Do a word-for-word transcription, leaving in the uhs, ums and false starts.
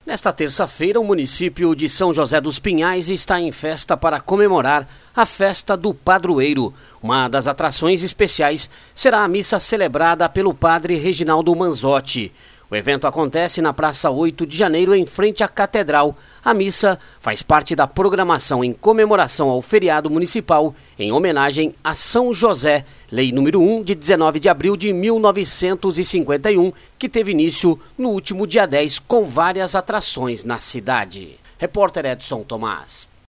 Nesta terça-feira, o município de São José dos Pinhais está em festa para comemorar a Festa do Padroeiro. Uma das atrações especiais será a missa celebrada pelo padre Reginaldo Manzotti. O evento acontece na Praça oito de Janeiro, em frente à Catedral. A missa faz parte da programação em comemoração ao feriado municipal em homenagem a São José, lei número um de dezenove de abril de mil novecentos e cinquenta e um, que teve início no último dia dez com várias atrações na cidade. Repórter Edson Tomás.